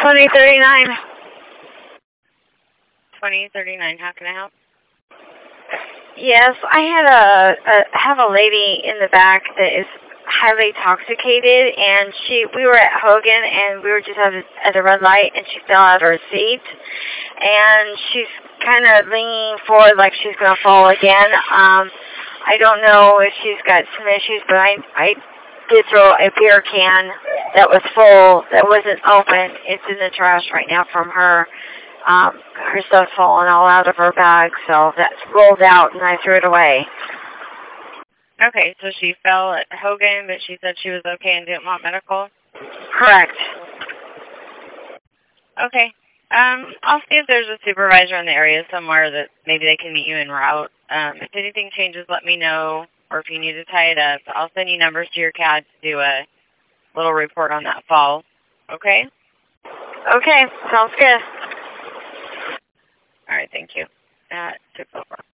2039. 2039, how can I help? Yes, I had have a lady in the back that is highly intoxicated, and we were at Hogan, and we were just at a red light, and she fell out of her seat, and she's kind of leaning forward like she's going to fall again. I don't know if she's got some issues, but I did throw a beer can that was full, that wasn't open. It's in the trash right now from her. Her stuff's falling all out of her bag, so that's rolled out, and I threw it away. Okay, so she fell at Hogan, but she said she was okay and didn't want medical? Correct. Okay. I'll see if there's a supervisor in the area somewhere that maybe they can meet you en route. If anything changes, let me know, or if you need to tie it up, I'll send you numbers to your CAD to do a little report on that fall. Okay? Okay, sounds good. All right, thank you. That took over.